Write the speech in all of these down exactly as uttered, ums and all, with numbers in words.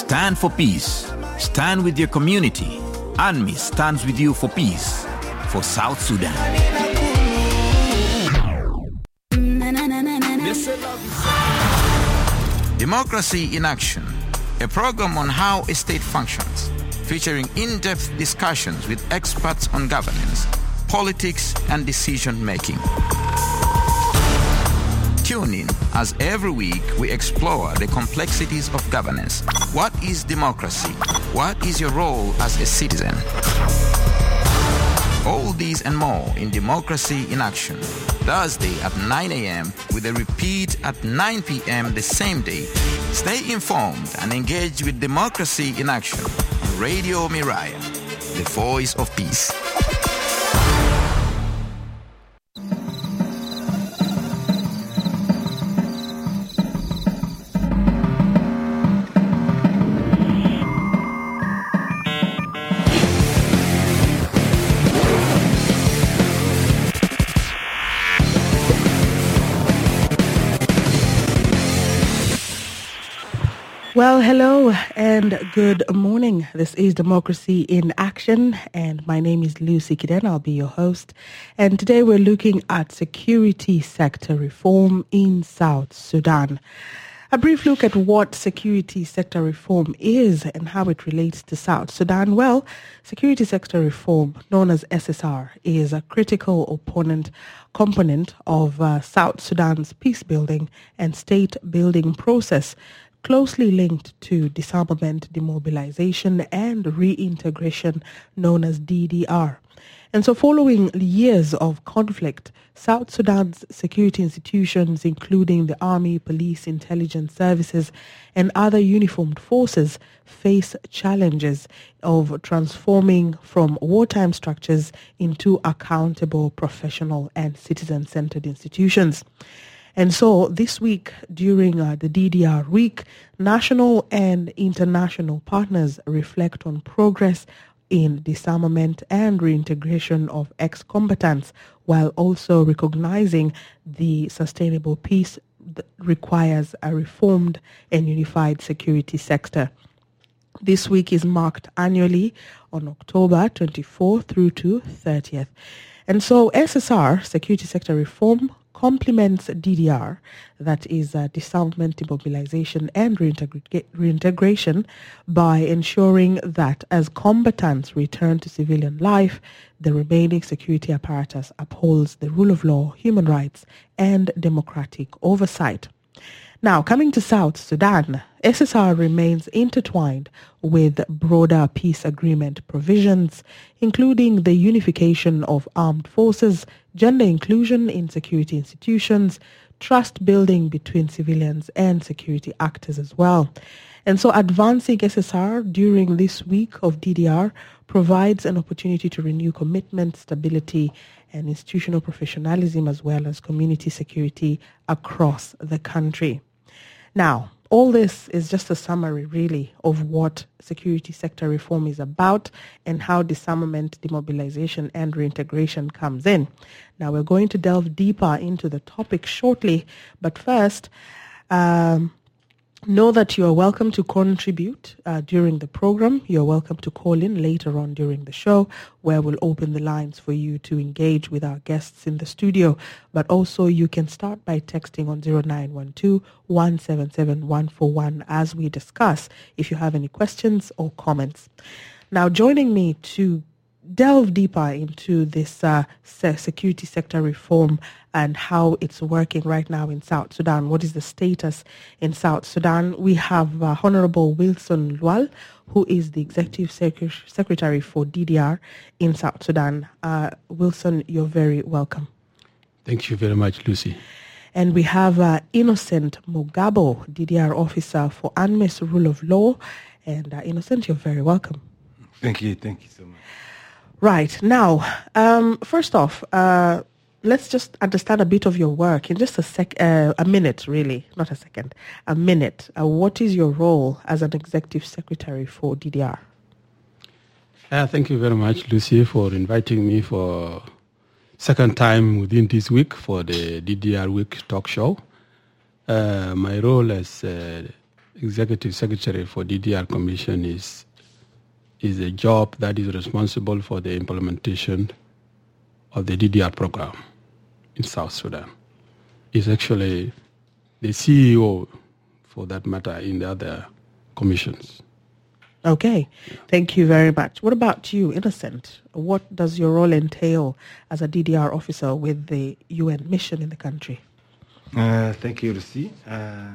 Stand for peace. Stand with your community. ANMI stands with you for peace. For South Sudan. Democracy in Action, a program on how a state functions, featuring in-depth discussions with experts on governance, politics, and decision-making. Tune in as every week we explore the complexities of governance. What is democracy? What is your role as a citizen? All these and more in Democracy in Action, Thursday at nine a.m. with a repeat at nine p.m. the same day. Stay informed and engage with Democracy in Action on Radio Miraya, the voice of peace. Well, hello and good morning. This is Democracy in Action, and my name is Lucy Kiden. I'll be your host. And today we're looking at security sector reform in South Sudan. A brief look at what security sector reform is and how it relates to South Sudan. Well, security sector reform, known as S S R, is a critical opponent component of uh, South Sudan's peace-building and state-building process, closely linked to disarmament, demobilization, and reintegration, known as D D R. And so following years of conflict, South Sudan's security institutions, including the army, police, intelligence services, and other uniformed forces, face challenges of transforming from wartime structures into accountable, professional, and citizen-centered institutions. And so this week, during uh, the D D R week, national and international partners reflect on progress in disarmament and reintegration of ex-combatants, while also recognizing the sustainable peace that requires a reformed and unified security sector. This week is marked annually on October twenty-fourth through to thirtieth. And so S S R, Security Sector Reform, complements D D R, that is uh, disarmament, demobilization, and reintegra- reintegration, by ensuring that as combatants return to civilian life, the remaining security apparatus upholds the rule of law, human rights, and democratic oversight. Now, coming to South Sudan, S S R remains intertwined with broader peace agreement provisions, including the unification of armed forces, gender inclusion in security institutions, trust building between civilians and security actors as well. And so advancing S S R during this week of D D R provides an opportunity to renew commitment, stability, and institutional professionalism, as well as community security across the country. Now, all this is just a summary, really, of what security sector reform is about and how disarmament, demobilization, and reintegration comes in. Now, we're going to delve deeper into the topic shortly, but first, um, know that you are welcome to contribute uh, during the program. You're welcome to call in later on during the show, where we'll open the lines for you to engage with our guests in the studio. But also you can start by texting on zero nine one two, one seven seven, one four one as we discuss if you have any questions or comments. Now, joining me to delve deeper into this uh, security sector reform and how it's working right now in South Sudan, what is the status in South Sudan, we have uh, Honorable Wilson Lual, who is the Executive Sec- Secretary for D D R in South Sudan. Uh, Wilson, you're very welcome. Thank you very much, Lucy. And we have uh, Innocent Mugabo, D D R Officer for ANMI's Rule of Law. And uh, Innocent, you're very welcome. Thank you. Thank you so much. Right. Now, um, first off, uh, let's just understand a bit of your work in just a sec, uh, a minute, really, not a second, a minute. Uh, what is your role as an Executive Secretary for D D R? Uh, thank you very much, Lucy, for inviting me for second time within this week for the D D R Week talk show. Uh, my role as uh, Executive Secretary for D D R Commission is is a job that is responsible for the implementation of the D D R program in South Sudan. Is actually the C E O, for that matter, in the other commissions. Okay, thank you very much. What about you, Innocent? What does your role entail as a D D R officer with the U N mission in the country? Uh, thank you, Lucy. Uh,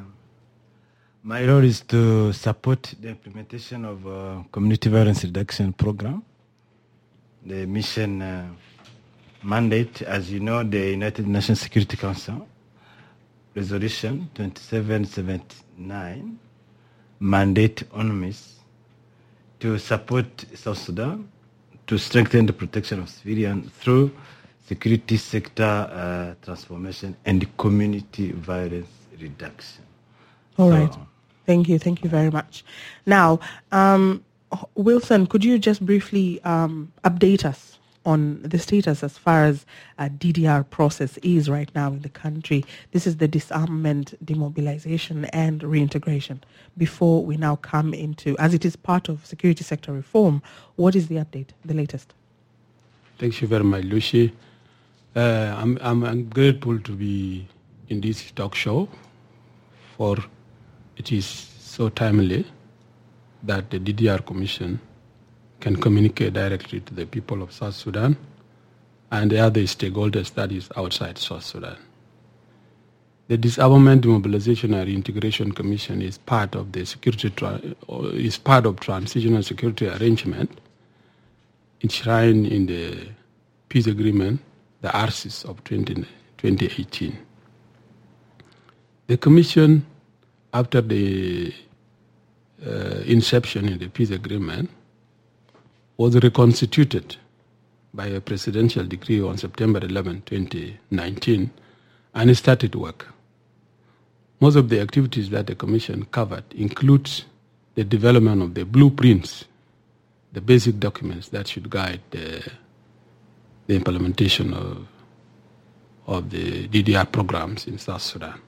my role is to support the implementation of uh, community violence reduction program. The mission uh, mandate, as you know, the United Nations Security Council Resolution twenty-seven seventy-nine mandate UNMISS to support South Sudan to strengthen the protection of civilians through security sector uh, transformation and community violence reduction. All so, right. Thank you. Thank you very much. Now, um, Wilson, could you just briefly um, update us on the status as far as a D D R process is right now in the country? This is the disarmament, demobilization, and reintegration. Before we now come into, as it is part of security sector reform, what is the update, the latest? Thank you very much, Lucy. Uh, I'm, I'm, I'm grateful to be in this talk show, for it is so timely that the D D R Commission can communicate directly to the people of South Sudan and the other stakeholders that is outside South Sudan. The Disarmament, Demobilization and Reintegration Commission is part of the security tra- is part of transitional security arrangement enshrined in the peace agreement, the A R C I S of twenty eighteen. The commission, after the uh, inception in the peace agreement, was reconstituted by a presidential decree on September eleventh, twenty nineteen, and it started work. Most of the activities that the Commission covered includes the development of the blueprints, the basic documents that should guide the, the implementation of, of the D D R programs in South Sudan.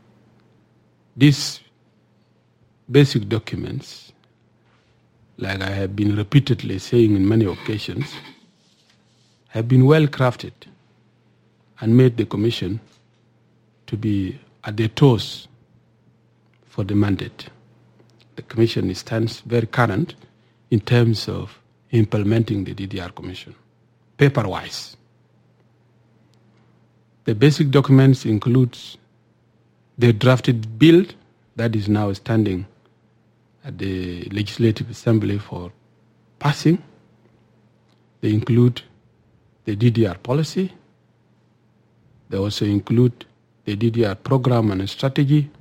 These basic documents, like I have been repeatedly saying in many occasions, have been well crafted and made the Commission to be at the toes for the mandate. The Commission stands very current in terms of implementing the D D R Commission, paper-wise. The basic documents include the drafted bill that is now standing at the Legislative Assembly for passing. They include the D D R policy. They also include the D D R program and strategy,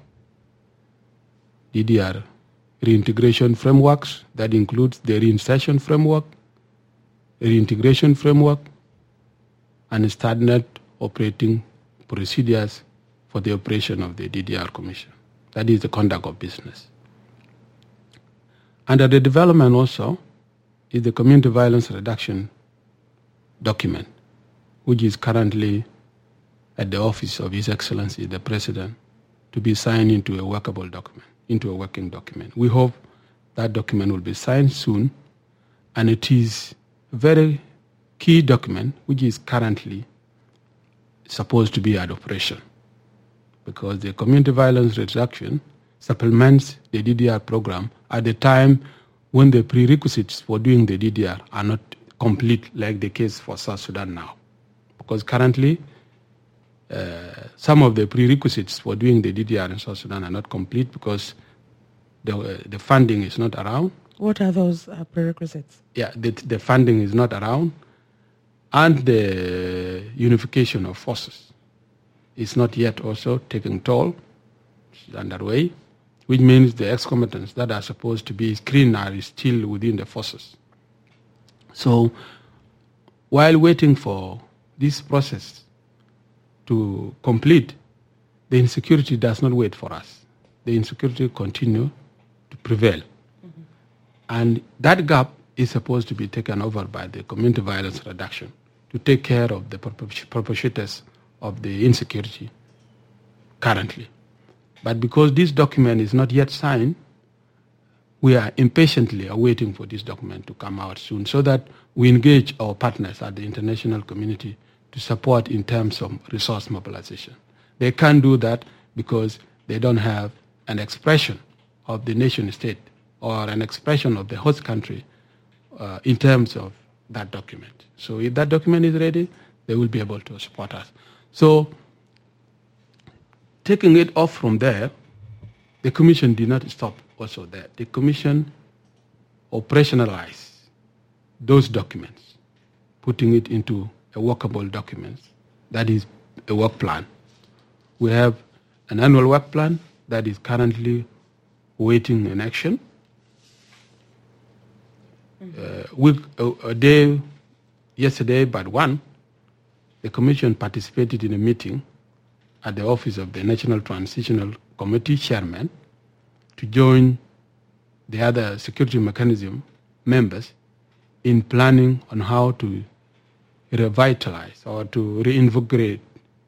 D D R reintegration frameworks, that includes the reinsertion framework, reintegration framework, and standard operating procedures for the operation of the D D R Commission. That is the conduct of business. Under the development also is the community violence reduction document, which is currently at the office of His Excellency the President to be signed into a workable document, into a working document. We hope that document will be signed soon, and it is a very key document which is currently supposed to be at operation, because the community violence reduction supplements the D D R program at the time when the prerequisites for doing the D D R are not complete, like the case for South Sudan now. Because currently, uh, some of the prerequisites for doing the D D R in South Sudan are not complete because the, uh, the funding is not around. What are those uh, prerequisites? Yeah, the, the funding is not around, and the unification of forces is not yet also taking toll. It's underway, which means the ex-combatants that are supposed to be screened are still within the forces. So while waiting for this process to complete, the insecurity does not wait for us. The insecurity continues to prevail. Mm-hmm. And that gap is supposed to be taken over by the community violence reduction to take care of the perpetrators of the insecurity currently. But because this document is not yet signed, we are impatiently awaiting for this document to come out soon so that we engage our partners at the international community to support in terms of resource mobilization. They can't do that because they don't have an expression of the nation state or an expression of the host country uh, in terms of that document. So if that document is ready, they will be able to support us. So taking it off from there, the Commission did not stop also there. The Commission operationalized those documents, putting it into a workable document, that is a work plan. We have an annual work plan that is currently waiting in action. Mm-hmm. Uh, week, a, a day, yesterday, but one, the Commission participated in a meeting at the office of the National Transitional Committee Chairman to join the other security mechanism members in planning on how to revitalize or to reinvigorate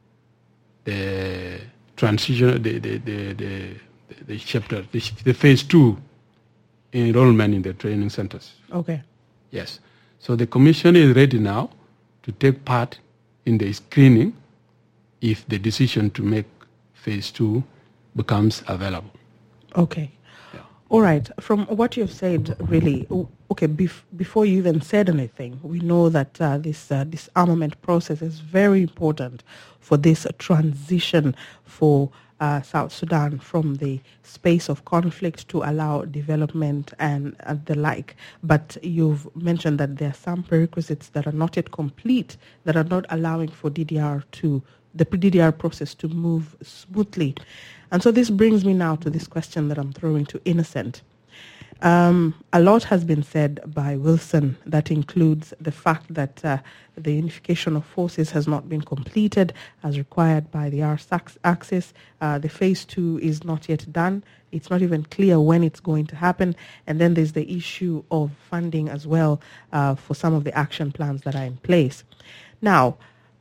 the transition, the the the, the, the chapter, the, the phase two enrollment in the training centers. Okay. Yes. So the Commission is ready now to take part in the screening if the decision to make phase two becomes available. Okay. Yeah. All right. From what you've said, really, okay, bef- before you even said anything, we know that uh, this uh, this armament process is very important for this uh, transition for uh, South Sudan from the space of conflict to allow development and uh, the like. But you've mentioned that there are some prerequisites that are not yet complete, that are not allowing for D D R to, the D D R process to move smoothly. And so this brings me now to this question that I'm throwing to Innocent. Um, a lot has been said by Wilson that includes the fact that uh, the unification of forces has not been completed as required by the R S axis. Uh, the phase two is not yet done. It's not even clear when it's going to happen. And then there's the issue of funding as well uh, for some of the action plans that are in place. Now,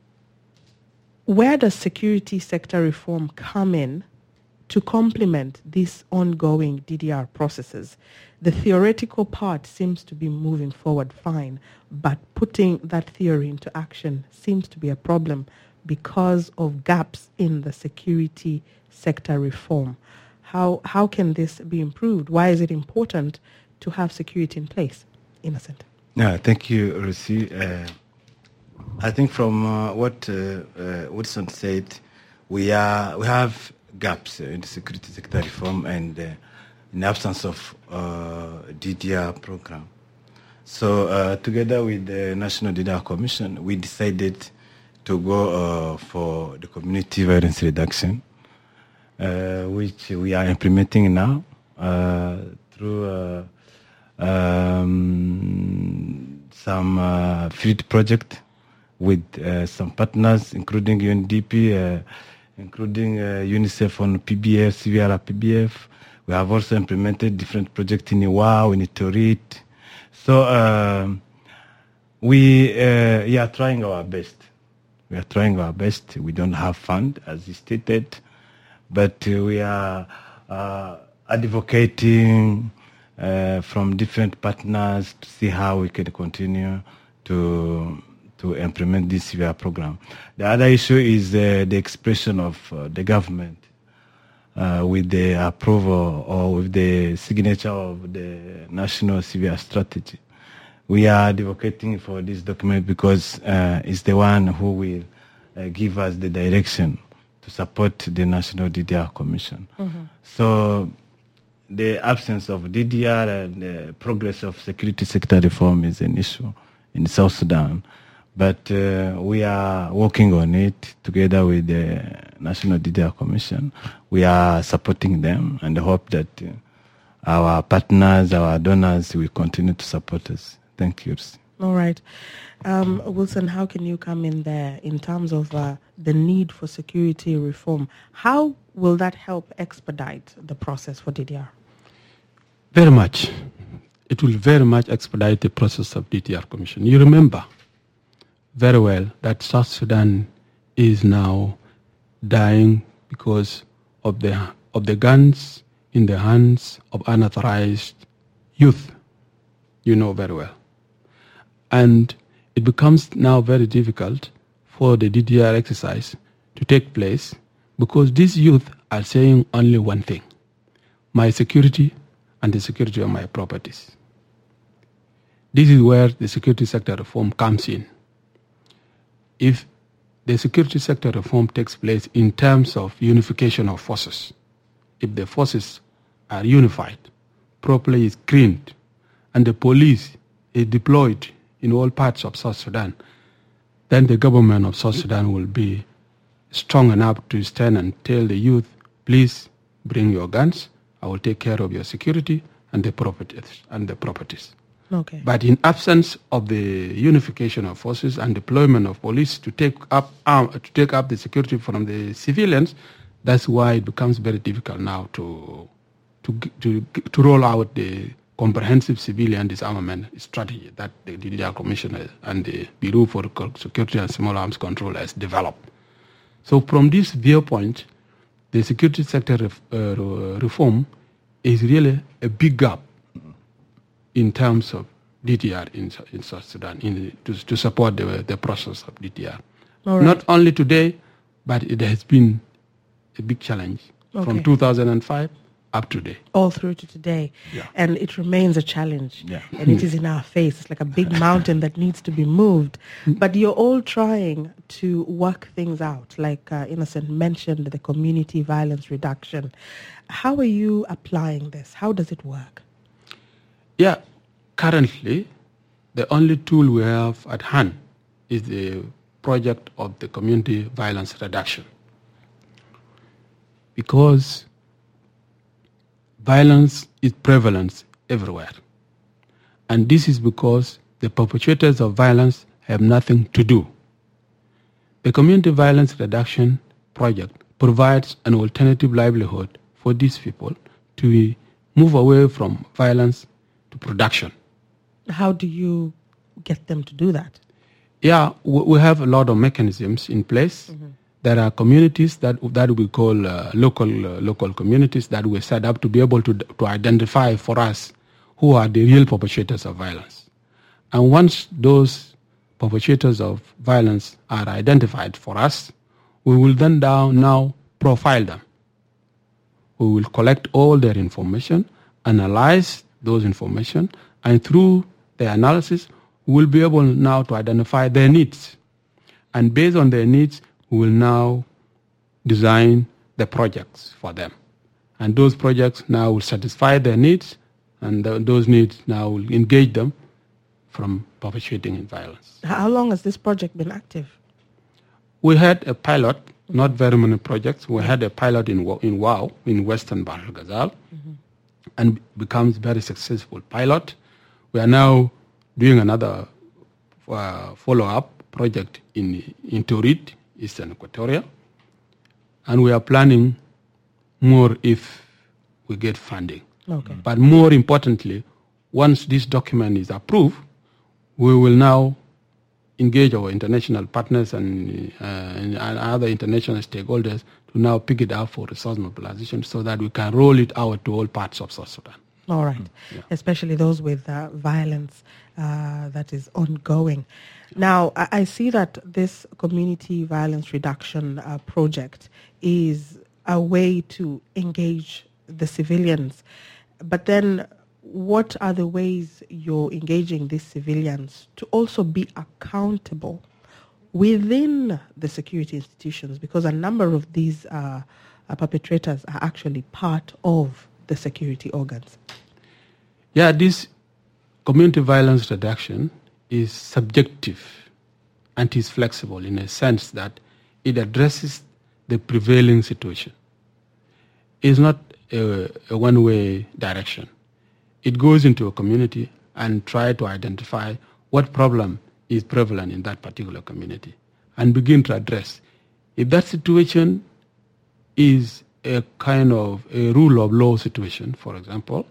where does security sector reform come in to complement these ongoing D D R processes? The theoretical part seems to be moving forward fine, but putting that theory into action seems to be a problem because of gaps in the security sector reform. How how can this be improved? Why is it important to have security in place? Innocent. Yeah, thank you, Rusi. Uh, I think from uh, what uh, uh, Wilson said, we are we have gaps in the security sector reform and uh, in the absence of uh, D D R program. So uh, together with the National D D R Commission, we decided to go uh, for the community violence reduction, uh, which we are implementing now uh, through uh, um, some uh, field project with uh, some partners, including U N D P, uh, including uh, UNICEF on P B F, C V R P B F. We have also implemented different projects in Iwao, in Itorit. So uh, we uh, yeah, are trying our best. We are trying our best. We don't have fund, as you stated, but uh, we are uh, advocating uh, from different partners to see how we can continue to to implement this C V R program. The other issue is uh, the expression of uh, the government uh, with the approval or with the signature of the national C V R strategy. We are advocating for this document because uh, it's the one who will uh, give us the direction to support the National D D R Commission. Mm-hmm. So the absence of D D R and the progress of security sector reform is an issue in South Sudan. But uh, we are working on it together with the National D D R Commission. We are supporting them and hope that uh, our partners, our donors will continue to support us. Thank you. All right. Um, Wilson, how can you come in there in terms of uh, the need for security reform? How will that help expedite the process for D D R? Very much. It will very much expedite the process of D D R Commission. You remember very well that South Sudan is now dying because of the of the guns in the hands of unauthorized youth. You know very well. And it becomes now very difficult for the D D R exercise to take place because these youth are saying only one thing: my security and the security of my properties. This is where the security sector reform comes in. If the security sector reform takes place in terms of unification of forces, if the forces are unified, properly screened, and the police is deployed in all parts of South Sudan, then the government of South Sudan will be strong enough to stand and tell the youth, please bring your guns, I will take care of your security and the properties. And the properties. Okay. But in absence of the unification of forces and deployment of police to take up um, to take up the security from the civilians, that's why it becomes very difficult now to to to to roll out the comprehensive civilian disarmament strategy that the D D R Commission and the Bureau for Security and Small Arms Control has developed. So from this viewpoint, the security sector ref, uh, reform is really a big gap in terms of D D R in, in South Sudan, in, to, to support the, the process of D D R. Right. Not only today, but it has been a big challenge okay. from two thousand five up to today. All through to today. Yeah. And it remains a challenge. Yeah. And it is in our face. It's like a big mountain that needs to be moved. But you're all trying to work things out. Like uh, Innocent mentioned, the community violence reduction. How are you applying this? How does it work? Yeah, currently, the only tool we have at hand is the project of the community violence reduction. Because violence is prevalent everywhere. And this is because the perpetrators of violence have nothing to do. The community violence reduction project provides an alternative livelihood for these people to move away from violence to production. How do you get them to do that? Yeah, we have a lot of mechanisms in place. Mm-hmm. There are communities that that we call uh, local uh, local communities that we set up to be able to to identify for us who are the real perpetrators of violence. And once those perpetrators of violence are identified for us, we will then down now profile them. We will collect all their information, analyze those information, and through the analysis, we will be able now to identify their needs. And based on their needs, we will now design the projects for them. And those projects now will satisfy their needs, and th- those needs now will engage them from perpetrating in violence. How long has this project been active? We had a pilot, not very many projects. We had a pilot in in WOW, in Western Bahr el Ghazal, mm-hmm. and becomes very successful pilot. We are now doing another uh, follow-up project in, in Torit, Eastern Equatoria, and we are planning more if we get funding. Okay. But more importantly, once this document is approved, we will now engage our international partners and, uh, and other international stakeholders to now pick it up for resource mobilization so that we can roll it out to all parts of South Sudan. All right, yeah. Especially those with uh, violence uh, that is ongoing. Now, I, I see that this community violence reduction uh, project is a way to engage the civilians. But then what are the ways you're engaging these civilians to also be accountable within the security institutions? Because a number of these uh, uh, perpetrators are actually part of the security organs. Yeah, this community violence reduction is subjective and is flexible in a sense that it addresses the prevailing situation. It's not a, a one-way direction. It goes into a community and try to identify what problem is prevalent in that particular community and begin to address. If that situation is a kind of a rule of law situation, for example,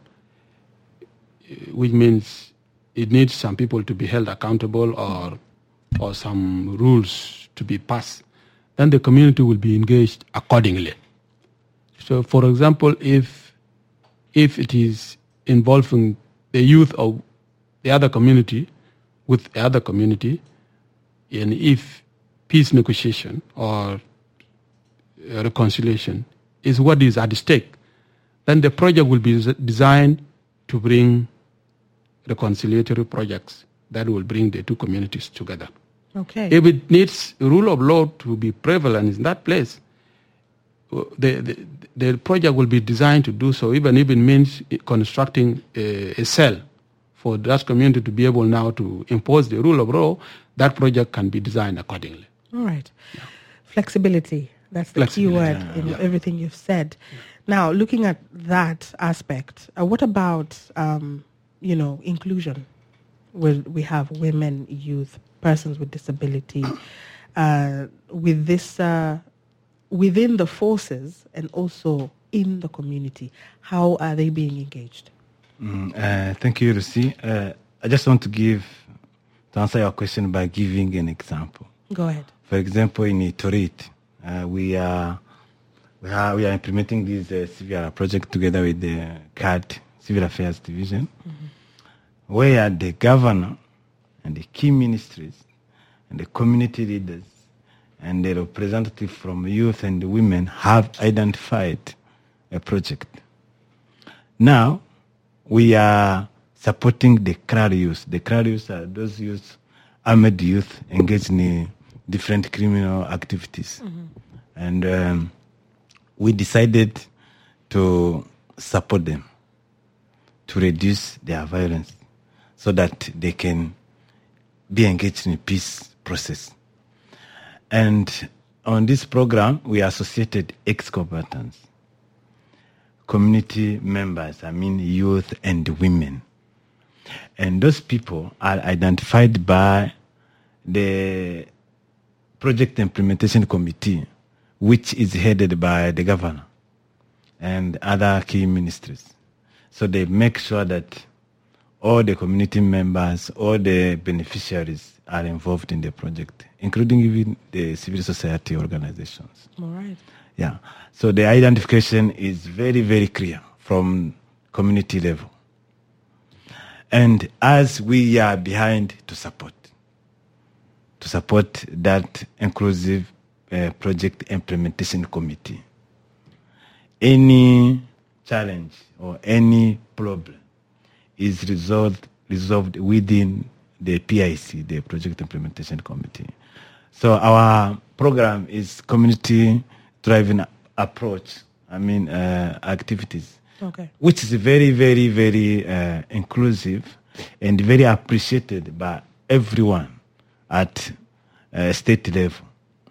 which means it needs some people to be held accountable or or some rules to be passed, then the community will be engaged accordingly So, for example, if if it is involving the youth of the other community with the other community, and if peace negotiation or reconciliation is what is at stake, then the project will be designed to bring reconciliatory projects that will bring the two communities together. Okay. If it needs rule of law to be prevalent in that place, the, the, the project will be designed to do so, even if it means constructing a, a cell for that community to be able now to impose the rule of law. That project can be designed accordingly. All right. Yeah. Flexibility. That's the key word yeah. in yeah. everything you've said. Yeah. Now, looking at that aspect, uh, what about, um, you know, inclusion? Where we have women, youth, persons with disability, uh, with this uh, within the forces and also in the community. How are they being engaged? Mm, uh, thank you, Lucy. Uh, I just want to give, to answer your question by giving an example. Go ahead. For example, in Itorit, uh, we are we are we are implementing this uh, civil project together with the C A D, Civil Affairs Division, mm-hmm. where the governor and the key ministries and the community leaders and the representative from youth and the women have identified a project. Now, we are supporting the crowd youth. The crowd youth are those youth, armed youth engaged in different criminal activities. Mm-hmm. And um, we decided to support them to reduce their violence so that they can be engaged in a peace process. And on this program, we associated ex-combatants, community members, I mean youth and women. And those people are identified by the Project Implementation Committee, which is headed by the governor and other key ministries. So they make sure that all the community members, all the beneficiaries are involved in the project, including even the civil society organizations. All right. Yeah. So the identification is very, very clear from community level. And as we are behind to support, to support that inclusive uh, project implementation committee, any challenge or any problem is resolved resolved within the P I C, the Project Implementation Committee. So our program is community-driven approach, I mean uh, activities, okay. which is very, very, very uh, inclusive and very appreciated by everyone at uh, state level.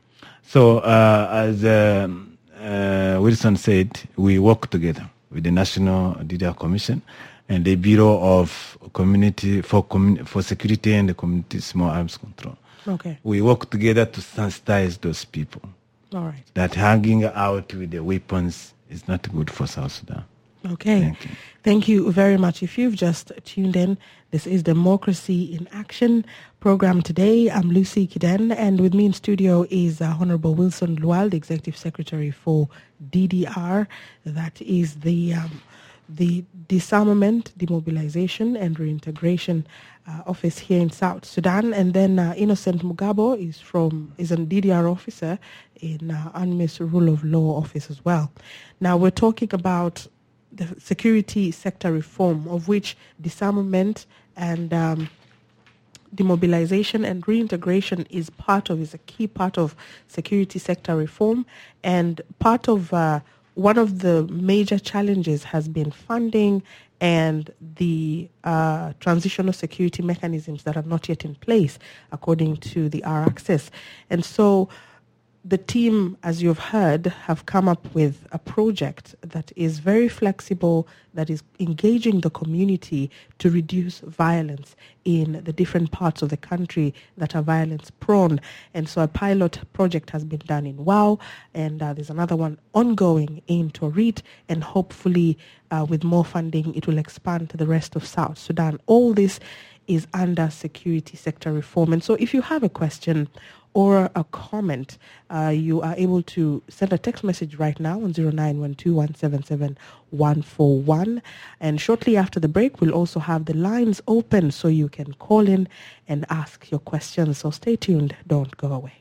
So uh, as um, uh, Wilson said, we work together with the National D D R Commission and the Bureau of Community for commun- for Security and the Community Small Arms Control. Okay. We work together to sensitize those people. All right. That hanging out with the weapons is not good for South Sudan. Okay. Thank you. Thank you very much. If you've just tuned in, this is Democracy in Action program today. I'm Lucy Kiden, and with me in studio is uh, Honorable Wilson Lual, the Executive Secretary for D D R. That is the um, the Disarmament, Demobilization and Reintegration uh, Office here in South Sudan. And then uh, Innocent Mugabo is from is a D D R officer in uh, UNMISS Rule of Law Office as well. Now we're talking about the security sector reform, of which disarmament and um, demobilization and reintegration is part of, is a key part of security sector reform. And part of uh, one of the major challenges has been funding and the uh, transitional security mechanisms that are not yet in place, according to the R-Access. And so the team, as you've heard, have come up with a project that is very flexible, that is engaging the community to reduce violence in the different parts of the country that are violence prone. And so a pilot project has been done in Wau, and uh, there's another one ongoing in Torit, and hopefully uh, with more funding it will expand to the rest of South Sudan. All this is under security sector reform. And so if you have a question or a comment, uh, you are able to send a text message right now on zero nine one two one seven seven one four one. And shortly after the break, we'll also have the lines open so you can call in and ask your questions. So stay tuned. Don't go away.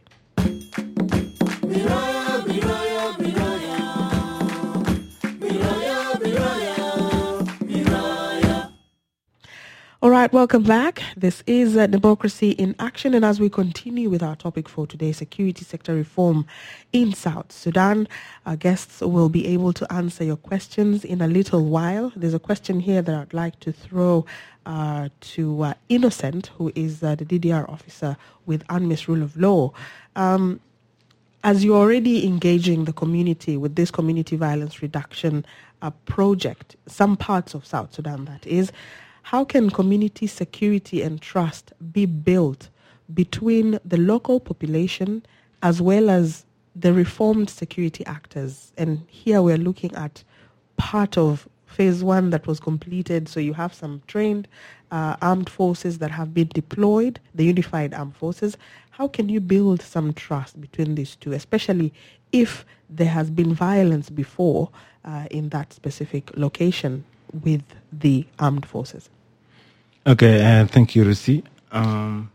All right, welcome back. This is uh, Democracy in Action, and as we continue with our topic for today, security sector reform in South Sudan, our guests will be able to answer your questions in a little while. There's a question here that I'd like to throw uh, to uh, Innocent, who is uh, the D D R officer with UNMISS Rule of Law. Um, as you're already engaging the community with this community violence reduction uh, project, some parts of South Sudan that is, how can community security and trust be built between the local population as well as the reformed security actors? And here we're looking at part of phase one that was completed. So you have some trained uh, armed forces that have been deployed, the unified armed forces. How can you build some trust between these two, especially if there has been violence before uh, in that specific location with the armed forces? Okay, uh, thank you, Rusi. Um,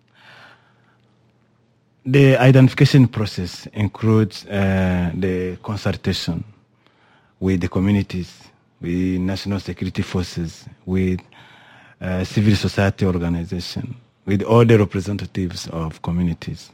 the identification process includes uh, the consultation with the communities, with national security forces, with uh, civil society organization, with all the representatives of communities.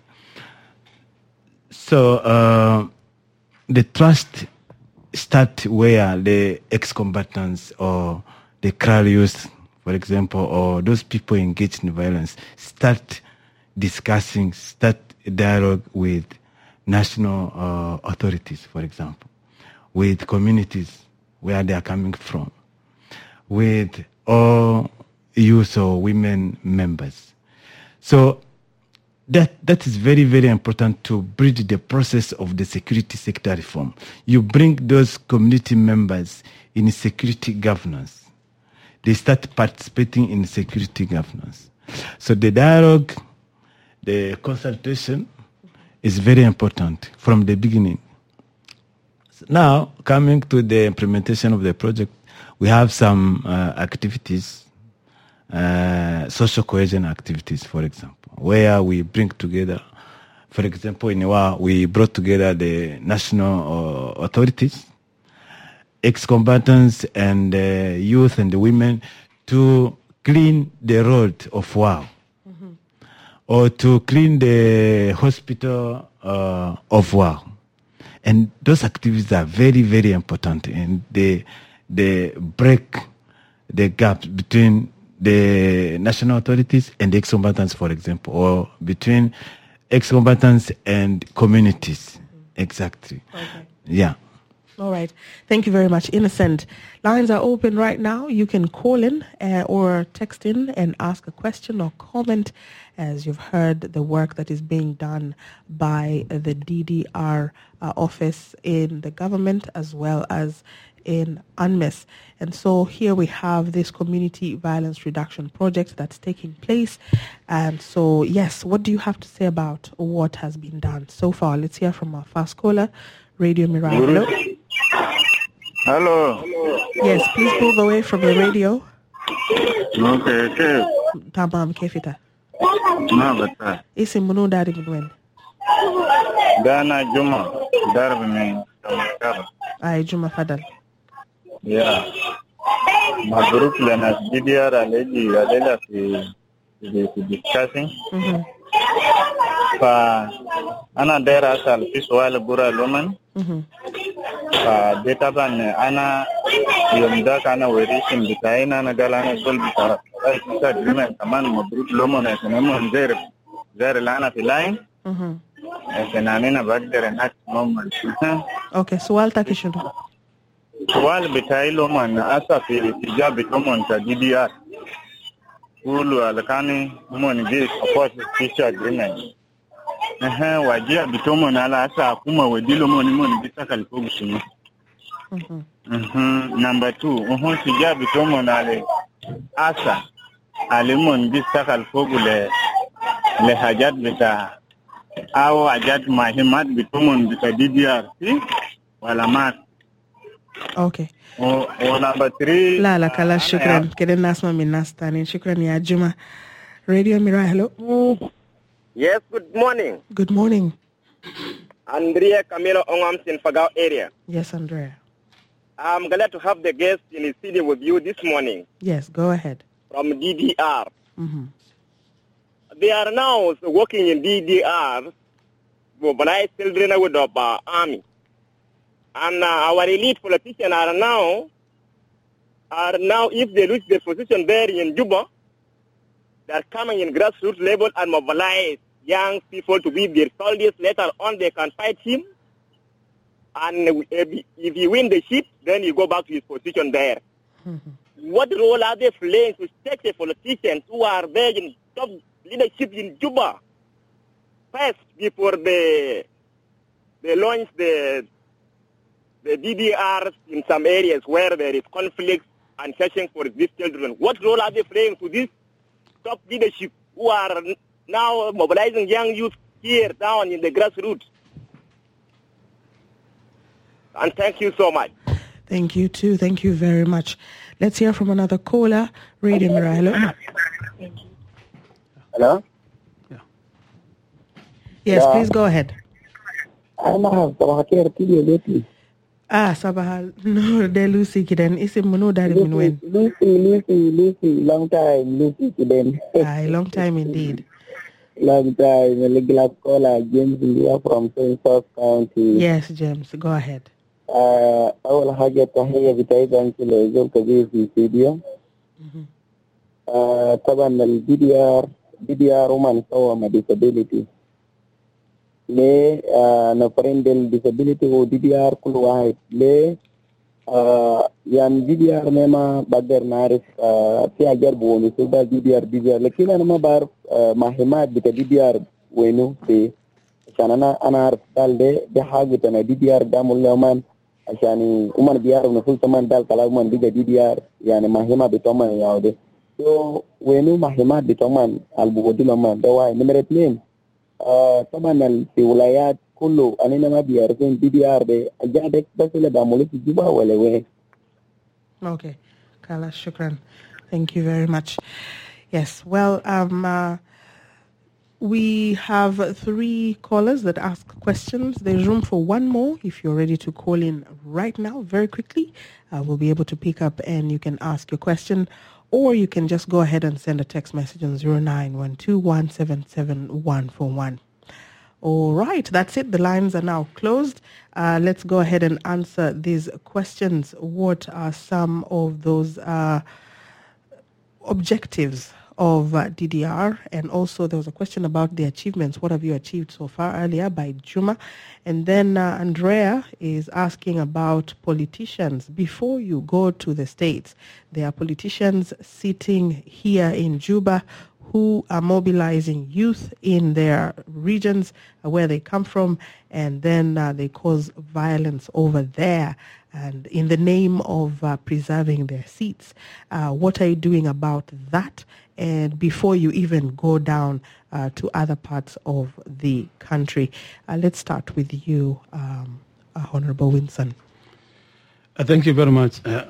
So uh, the trust starts where the ex-combatants or the crowd youth, for example, or those people engaged in violence, start discussing, start a dialogue with national uh, authorities, for example, with communities where they are coming from, with all youth or women members. So that that is very, very important to bridge the process of the security sector reform. You bring those community members in security governance. They start participating in security governance. So the dialogue, the consultation is very important from the beginning. So now, coming to the implementation of the project, we have some uh, activities, uh, social cohesion activities, for example, where we bring together, for example, in Iwa, we brought together the national uh, authorities, ex-combatants and uh, youth and the women to clean the road of Wow, mm-hmm. or to clean the hospital uh, of Wow. And those activities are very, very important, and they, they break the gap between the national authorities and the ex-combatants, for example, or between ex-combatants and communities. Mm-hmm. Exactly. Okay. Yeah. All right. Thank you very much, Innocent. Lines are open right now. You can call in uh, or text in and ask a question or comment, as you've heard the work that is being done by the D D R uh, office in the government as well as in UNMISS. And so here we have this community violence reduction project that's taking place. And so, yes, what do you have to say about what has been done so far? Let's hear from our first caller, Radio Mirai. Hello. Hello. Yes, please move away from the radio. Okay, okay. Tamam kefita. Ma bata. Isi munu dari mwen. Dana Juma, darbi min tamakara. Ay Juma Fadal. Yeah. Mabruk lana D D R aleji alela fi fi discussing. Mhm. Fa ana dera sal fi swal gura loman. Mhm. Fa data ban ana yomda kana weri sim bitaina na galana gol bitara. Ay kisa dina kaman mabruk loman na kanamo zere zere lana fi line. Mhm. Kananina bagdere nak moment. Okay, so walta kishudu. Swal bitai loman asa fi tijabi loman ta D D R. Ulu alakani mon ge support teacher agreement. Eh wajia bitomo na ala asa kuma wedilo mon mon bitaka lipogushima. Mhm. Mhm. Number two, uhon tija bitomo na ale asa ale mon bitaka lipogule le hajat bita au ajat mahimat bitumun bisa D D R si wala mat. Okay. O o number three. La la kala shukran. Kede nasma min nastani. Shukran ya Juma. Radio Mira, hello. Yes, good morning. Good morning. Andrea Camilo Ongams in Fagao area. Yes, Andrea. I'm glad to have the guest in the studio with you this morning. Yes, go ahead. From D D R. Mm-hmm. They are now working in D D R, mobilized children with the uh, army. And uh, our elite politicians are now, are now, if they reach the position there in Juba, they are coming in grassroots level and mobilize young people to be their soldiers. Later on, they can fight him. And if you win the ship, then you go back to his position there. Mm-hmm. What role are they playing to take the politicians who are there in top leadership in Juba first before they they launch the the D D Rs in some areas where there is conflict and searching for these children? What role are they playing to this top leadership who are now mobilizing young youth here down in the grassroots? And thank you so much. Thank you too. Thank you very much. Let's hear from another caller. Radio Mira, hello. Hello? Yeah. Yes, Yeah. please go ahead. أنا صباح الخير كل بيتي. Ah, Sabahal. No, de Lucy Kiden. Isim Muno Dari Minwen. Lucy, Lucy, Lucy, long time, Lucy then. Aye, long time indeed. Long time, a regular caller, James India from South County. Yes, James, go ahead. Uh, أول حاجة تحية بتاعتنا لزول كبير في الاستديو. Uh, طبعا ال D D R D D R woman سوى disability. ليه uh, نفرين del disability و D D R كل واحد ليه uh, يعني D D R ما بقدر نعرف uh, في أجرب ونسودا D D R D D R لكن أنا ما بعرف uh, مهمات بتاع D D R وينو في عشان أنا أنا أعرف قال ده ده حاجة أنا D D R دامل يومان عشان ومن بيعرف نقول كمان دال كلام من بيجا دي دي ار يعني مهمة بتومن يا ودي so وينو مهمات بتومن البودي لمن ده واحد نمرة اثنين آه طبعا في ولايات كله أنا ما بيعرفين دي دي ار ده أجادك بس اللي بعمله في جوبا ولا وين. Okay, Kala, shukran. Thank you very much. Yes, well, um, uh, we have three callers that ask questions. There's room for one more. If you're ready to call in right now, very quickly, uh, we'll be able to pick up and you can ask your question, or you can just go ahead and send a text message on zero nine one two one seven seven one four one. All right, that's it. The lines are now closed. Uh, let's go ahead and answer these questions. What are some of those uh, objectives of uh, D D R? And also there was a question about the achievements. What have you achieved so far earlier by Juma? And then uh, Andrea is asking about politicians. Before you go to the States, there are politicians sitting here in Juba who are mobilizing youth in their regions uh, where they come from, and then uh, they cause violence over there and in the name of uh, preserving their seats. Uh, what are you doing about that? And before you even go down uh, to other parts of the country, uh, let's start with you, um, uh, Honorable Winson. Uh, thank you very much, uh,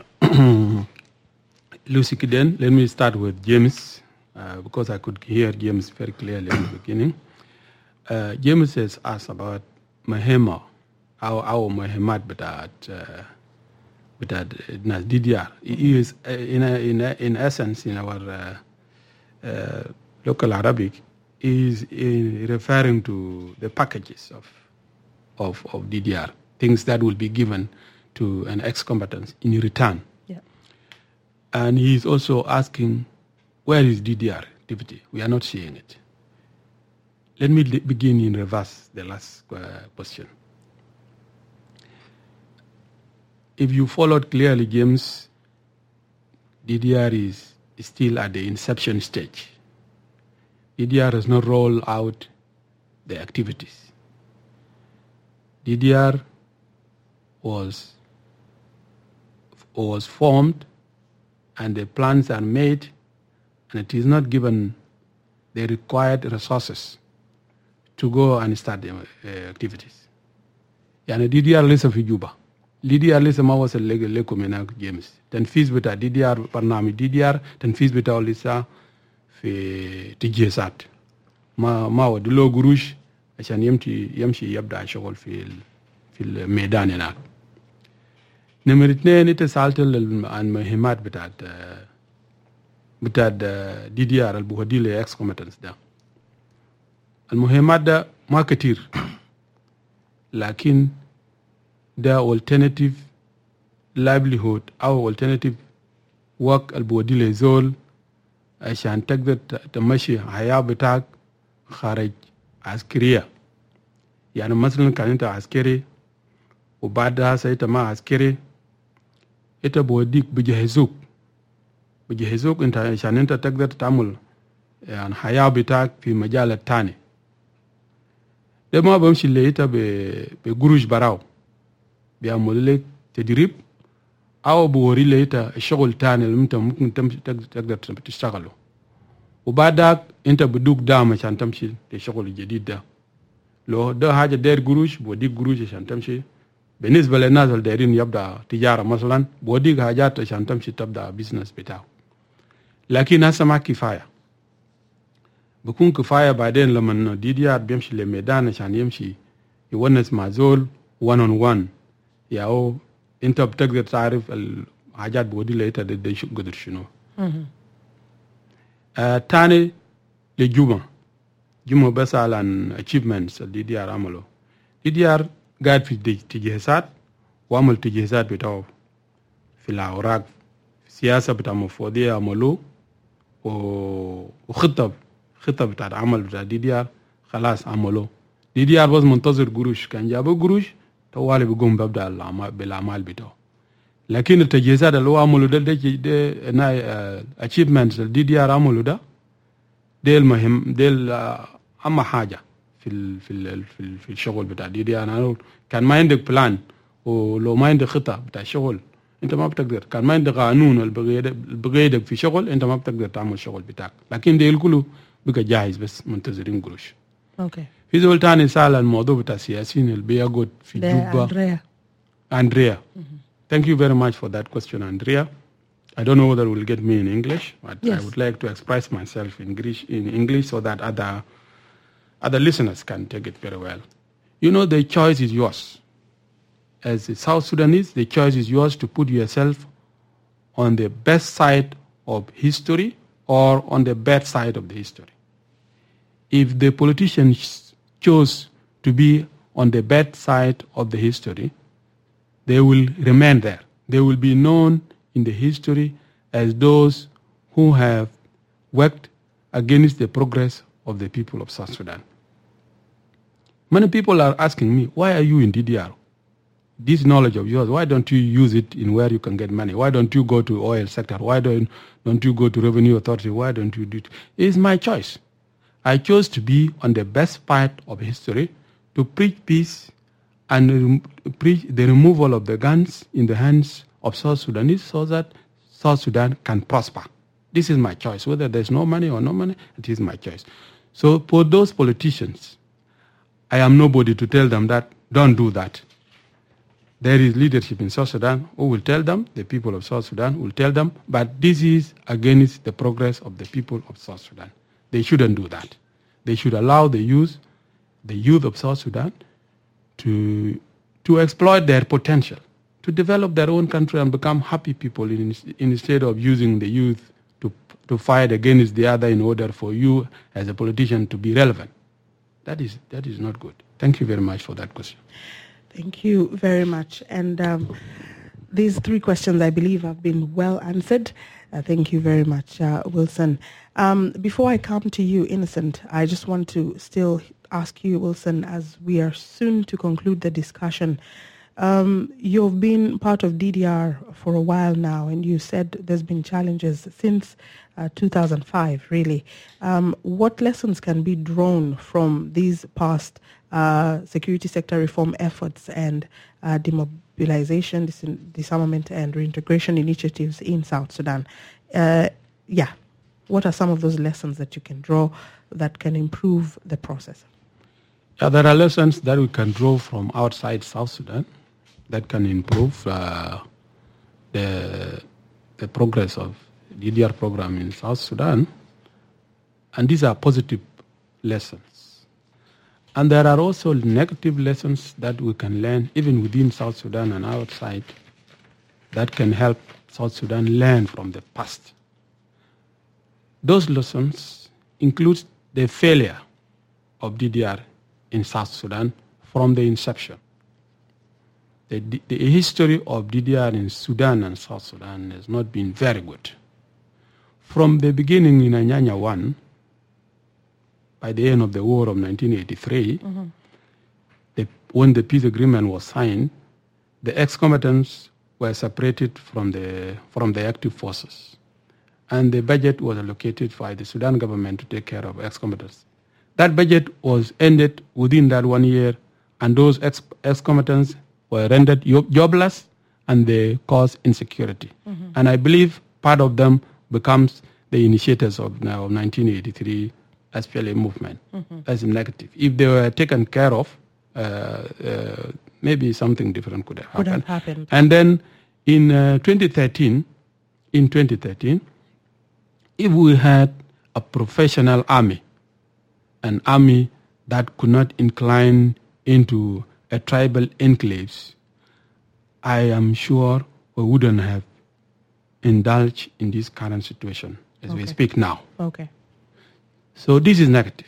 Lucy Kiden. Let me start with James, uh, because I could hear James very clearly in the beginning. Uh, James has asked about Mahema, our, our Mahemat, but that, uh, but that D D R. He is, uh, in, a, in, a, in essence, in our uh, uh, local Arabic, is in referring to the packages of, of, of D D R, things that will be given to an ex-combatant in return. Yeah. And he is also asking, where is D D R activity? We are not seeing it. Let me li- begin in reverse, the last uh, question. If you followed clearly, James, D D R is, is still at the inception stage. D D R has not rolled out the activities. D D R was, was formed and the plans are made, and it is not given the required resources to go and start the uh, activities. Yani D D R lisa fi Juba. D D R lisa ma wasal leg leko mena James. Ten fees bita D D R barnami D D R ten fees bita lisa fi tijisat. ما ما ودلو قروش عشان يمشي يمشي يبدأ شغل في في الميدان هناك. نمرة اثنين انت سألت عن مهمات بتاعت بتاعت دي دي ار البودي لاكس كوميتنس ده. المهمات ده ما كتير لكن ده alternative livelihood أو alternative work البودي لزول عشان تقدر تمشي حياة بتاعك خارج عسكرية. يعني مثلا كان انت عسكري وبعدها سيتا ما عسكري انت بوديك بجهزوك بجهزوك انت عشان انت تقدر تعمل يعني حياة بتاعك في مجال التاني. ده ما بمشي اللي انت بقروش براو بيعمل لك تدريب او بوري اللي انت الشغل تاني اللي انت ممكن تقدر تشتغله وبعدك انت بدوك دعم عشان تمشي للشغل الجديد ده. لو ده حاجه داير قروش بوديك قروش عشان تمشي. بالنسبه للناس اللي دايرين يبدا تجاره مثلا بوديك حاجات عشان تمشي تبدا بيزنس بتاعه. لكن هسه ما كفايه. بكون كفايه بعدين لما دي دي ار بيمشي للميدان عشان يمشي يونس مع زول وان اون وان. ياو انت بتقدر تعرف الحاجات بودي اللي انت ده شو قدر شنو. آه تاني لجوما جوما بسأل عن achievements الدي دي ار عمله. دي دي ار قاعد في تجهيزات وعمل تجهيزات بتاعه في الأوراق في سياسة بتاع مفوضية عملوه وخطة خطة بتاع عمل بتاع دي دي ار خلاص عملوه. دي دي ار بس منتظر قروش كان جابوا قروش طوالي بيقوم ببدأ بالأعمال بتاعه. لكن التجهيزات اللي هو عمله ده ده ده نا achievements الدي دي ار عمله ده ده المهم ده أهم حاجة في ال في ال في, ال في الشغل بتاع دي دي ار. كان ما عندك بلان ولو ما عندك خطة بتاع الشغل أنت ما بتقدر. كان ما عندك قانون البقيدك في شغل أنت ما بتقدر تعمل شغل بتاعك. لكن ده كله بقى جاهز بس منتظرين قروش. أوكي. في زول تاني سأل الموضوع بتاع السياسيين اللي بيقعد في جوبا. أندريا. أندريا. Thank you very much for that question, Andrea. I don't know whether it will get me in English, but yes. I would like to express myself in English, in English so that other other listeners can take it very well. You know, the choice is yours. As a South Sudanese, the choice is yours to put yourself on the best side of history or on the bad side of the history. If the politicians chose to be on the bad side of the history, they will remain there. They will be known in the history as those who have worked against the progress of the people of South Sudan. Many people are asking me, why are you in D D R? This knowledge of yours, why don't you use it in where you can get money? Why don't you go to oil sector? Why don't, don't you go to revenue authority? Why don't you do it? It's my choice. I chose to be on the best part of history to preach peace and preach the removal of the guns in the hands of South Sudanese so that South Sudan can prosper. This is my choice. Whether there's no money or no money, it is my choice. So for those politicians, I am nobody to tell them that, don't do that. There is leadership in South Sudan who will tell them, the people of South Sudan will tell them, but this is against the progress of the people of South Sudan. They shouldn't do that. They should allow the youth, the youth of South Sudan to to exploit their potential, to develop their own country and become happy people in, instead of using the youth to to fight against the other in order for you as a politician to be relevant. That is that is not good. Thank you very much for that question. Thank you very much. And um, these three questions, I believe, have been well answered. Uh, thank you very much, uh, Wilson. Um, before I come to you, Innocent, I just want to still ask you, Wilson, as we are soon to conclude the discussion. Um, you've been part of D D R for a while now, and you said there's been challenges since uh, two thousand five, really. Um, what lessons can be drawn from these past uh, security sector reform efforts and uh, demobilization, dis- disarmament, and reintegration initiatives in South Sudan? Uh, yeah. What are some of those lessons that you can draw that can improve the process? Yeah, there are lessons that we can draw from outside South Sudan that can improve uh, the, the progress of D D R program in South Sudan. And these are positive lessons. And there are also negative lessons that we can learn even within South Sudan and outside that can help South Sudan learn from the past. Those lessons include the failure of D D R in South Sudan from the inception. The, the history of D D R in Sudan and South Sudan has not been very good. From the beginning in Anyanya one, by the end of the war of nineteen eighty-three, mm-hmm. the, when the peace agreement was signed, the ex-combatants were separated from the, from the active forces. And the budget was allocated by the Sudan government to take care of ex-combatants. That budget was ended within that one year, and those ex- ex-combatants were rendered jobless, and they caused insecurity. Mm-hmm. And I believe part of them becomes the initiators of now nineteen eighty-three S P L A movement mm-hmm. as negative. If they were taken care of, uh, uh, maybe something different could have happened. Could have happened. And then in uh, twenty thirteen, in twenty thirteen, if we had a professional army, an army that could not incline into a tribal enclaves, I am sure we wouldn't have indulged in this current situation as okay. we speak now. Okay. So this is negative.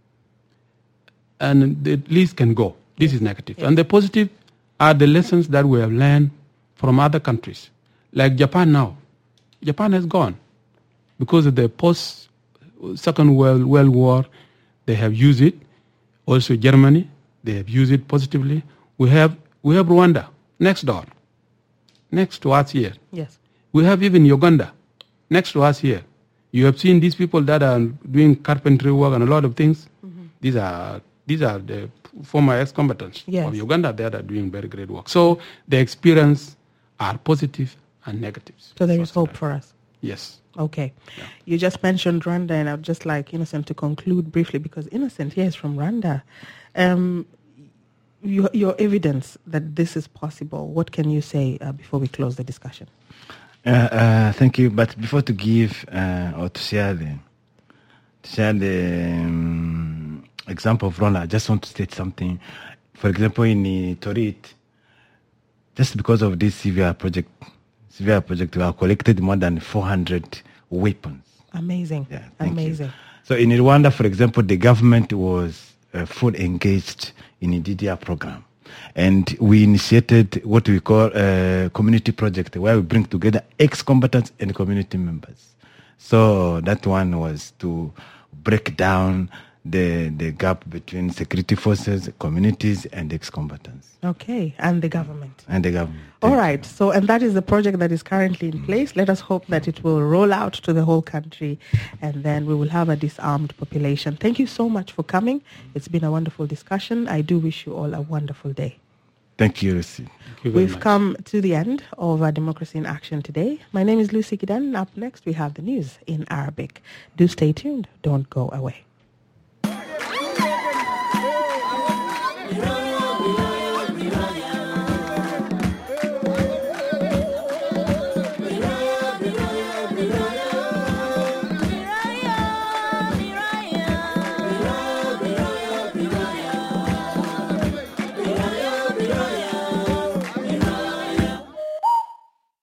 And the least can go. This yes. is negative. Yes. And the positive are the lessons that we have learned from other countries. Like Japan now. Japan has gone. Because of the post-Second World, World War, they have used it. Also Germany, they have used it positively. We have we have Rwanda next door, next to us here. Yes. We have even Uganda next to us here. You have seen these people that are doing carpentry work and a lot of things. Mm-hmm. These are these are the former ex-combatants yes. of Uganda that are doing very great work. So the experience are positive and negatives. So there is hope for us. Yes. Okay. Yeah. You just mentioned Rwanda, and I'd just like Innocent to conclude briefly, because Innocent here is from Rwanda. Um, your, your evidence that this is possible, what can you say uh, before we close the discussion? Uh, uh, thank you. But before to give uh, or to share the, to share the um, example of Rwanda, I just want to state something. For example, in the Torit, just because of this C V R project, C V R project, we have collected more than four hundred weapons. Amazing. Yeah, Amazing. You. So in Rwanda, for example, the government was uh, fully engaged in the D D R program. And we initiated what we call a community project, where we bring together ex-combatants and community members. So that one was to break down the the gap between security forces, communities, and ex-combatants. Okay, and the government. And the government. All right, so, and that is the project that is currently in place. Let us hope that it will roll out to the whole country, and then we will have a disarmed population. Thank you so much for coming. It's been a wonderful discussion. I do wish you all a wonderful day. Thank you, Lucy. Thank you We've much. come to the end of our Democracy in Action today. My name is Lucy Kidan. Up next, we have the news in Arabic. Do stay tuned. Don't go away.